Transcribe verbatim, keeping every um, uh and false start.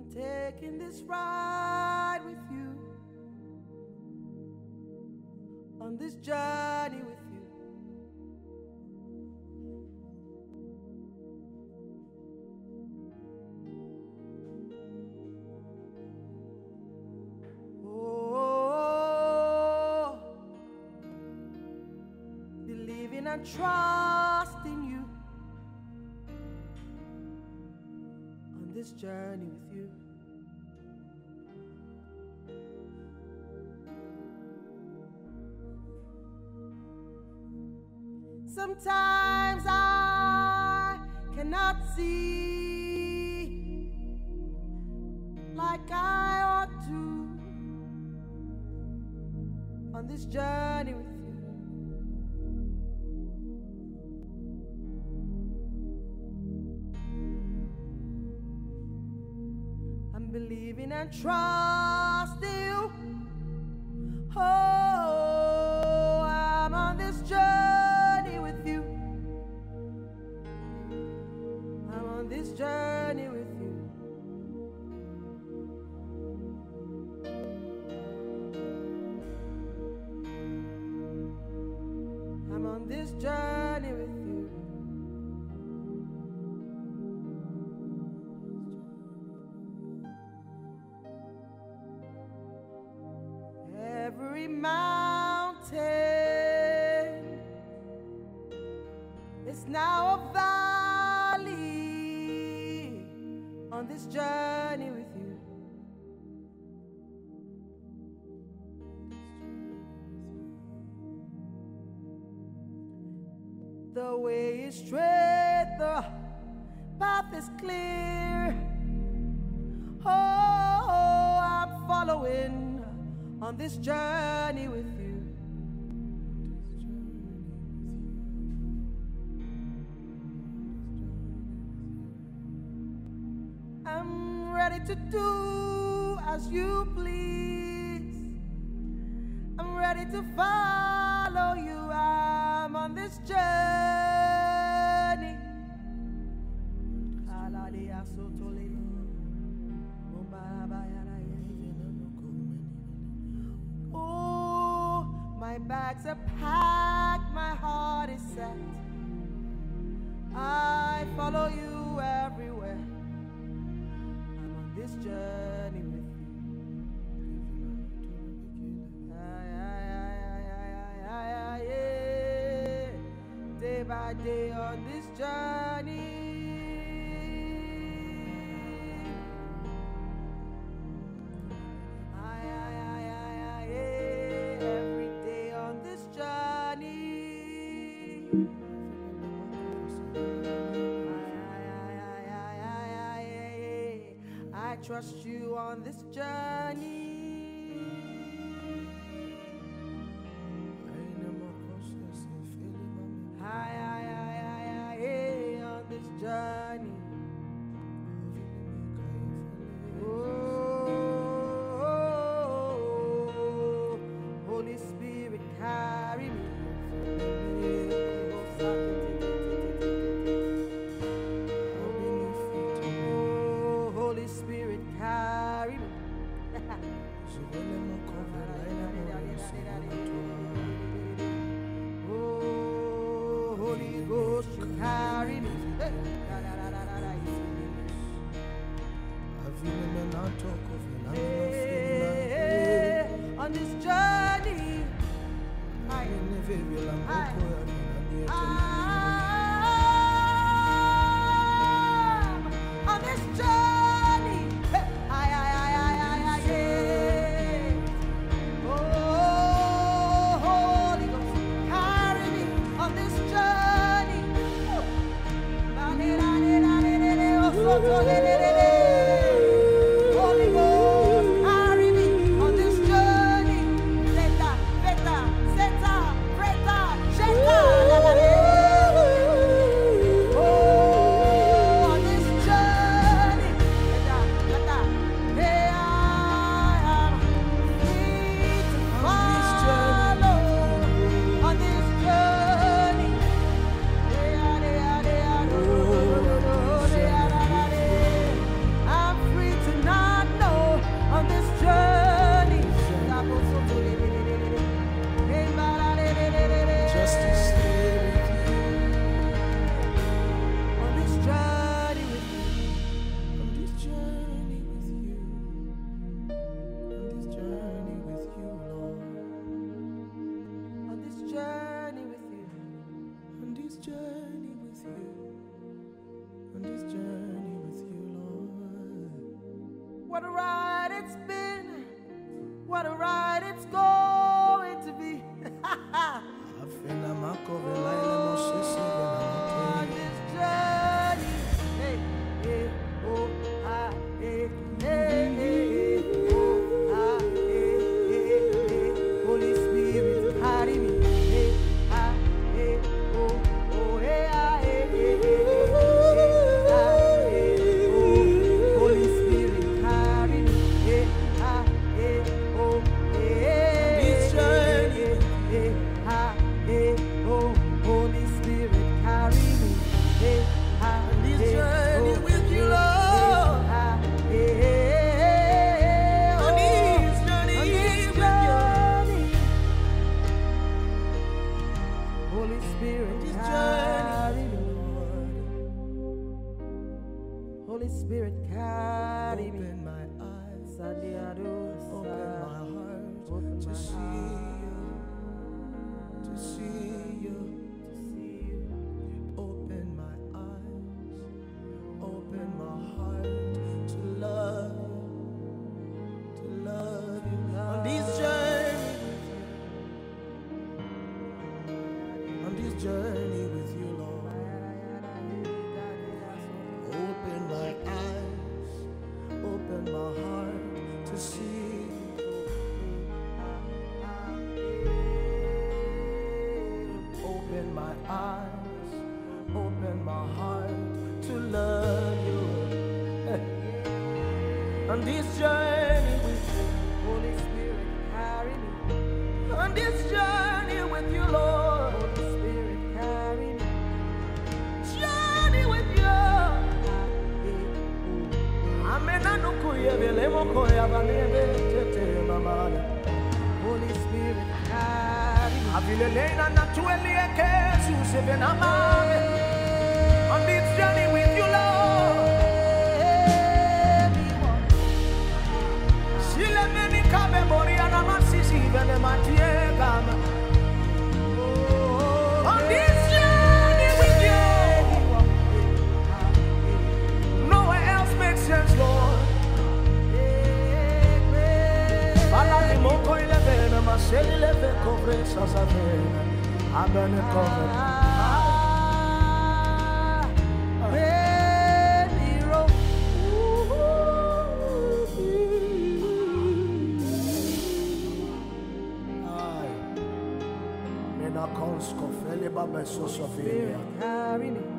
taking this ride with you, on this journey with you. Oh, believing and trusting you, on this journey with you. Sometimes I cannot see like I ought to, on this journey with you. I'm believing and trusting you. Oh, I'm on this journey with you. I'm on this journey with you. I'm on this journey with you. Every mountain is now a valley, on this journey with you. The way is straight, the path is clear. Oh, I'm following on this journey with you. I'm ready to do as you please. I'm ready to follow you. I'm on this journey. Oh, my bags are packed, my heart is set. I follow you everywhere. I'm on this journey with you. Aye, aye, aye, aye, aye, aye, yeah. Day by day on this journey. Aye, aye, aye, aye, aye, yeah. Every day on this journey. I trust you on this journey. Aye, aye, aye, aye, aye, on this journey. Oh, Holy Spirit, carry me. Holy Spirit, carry me. Oh, Holy Ghost, you carry me. Hey, on this journey, I, I, I'm on this journey. Hey, I, I, I, I, I, I, yeah. Oh, Holy Ghost, carry me on this journey. Holy Ghost, carry me on this journey. Zeta, Beta, Zeta, Breta, Zeta, la, la, la. Oh, on this journey. Zeta, Zeta, hey, I am free to follow on this journey. Hey, ah, hey, ah, hey, ah, oh, oh, oh, oh, hey, ah, la, la, la. What a ride it's been. What a ride it's going to be. On this journey. Hey, hey, oh, ah, hey, hey, hey, oh, ah, hey, hey, hey. Holy Spirit, carry me. Hey, ah, hey, oh, oh, hey, ah, hey, hey, hey, ah, hey, oh. Holy Spirit, carry me. Hey, ah, hey, oh, hey, this journey. Hey, ah, hey, oh, Holy Spirit, carry me. Hey, ah, this journey with you, Lord. Ah, hey, hey, on this journey with you. Holy Spirit, carry me. Holy Spirit, carry me. Open my eyes, Sandiados, open my heart open to my see you, to see you. to see you. Open my eyes, open my heart to love you, to love you. On this journey, on this journey with you, Lord. Open my eyes, open my heart to see. Open my eyes, open my heart to love you. On this journey with you, Holy Spirit, carry me. on this journey with you, Lord. Holy Spirit, carry me. Journey with you. Amen. Holy Spirit, carry me. On this journey with you, Lord. On this journey with you, nowhere else makes sense, Lord. I'm gonna cover. Carry me.